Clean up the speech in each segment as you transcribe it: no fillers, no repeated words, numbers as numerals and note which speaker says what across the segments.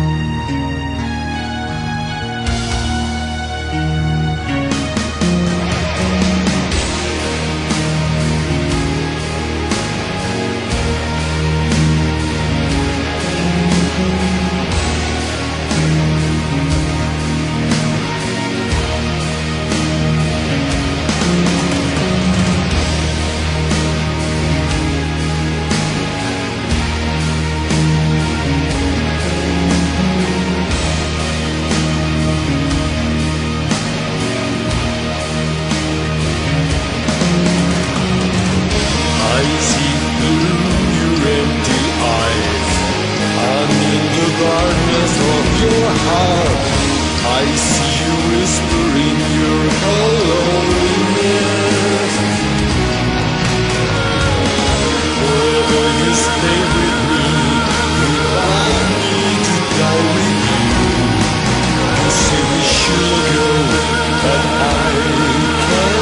Speaker 1: I see you whispering your loneliness. Wherever you stay with me, I need to die with you. You say we should go, but I can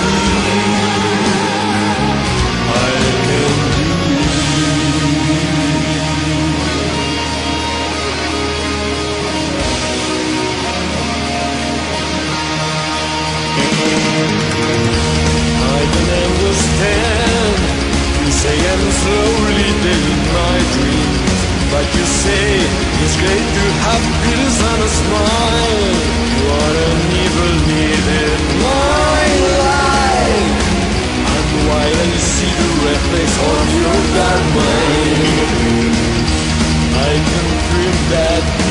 Speaker 1: I'm slowly living my dreams, but you say it's great to have pills and a smile. You are an evil need in my life, and while I see the reflex of your dark mind, I can dream that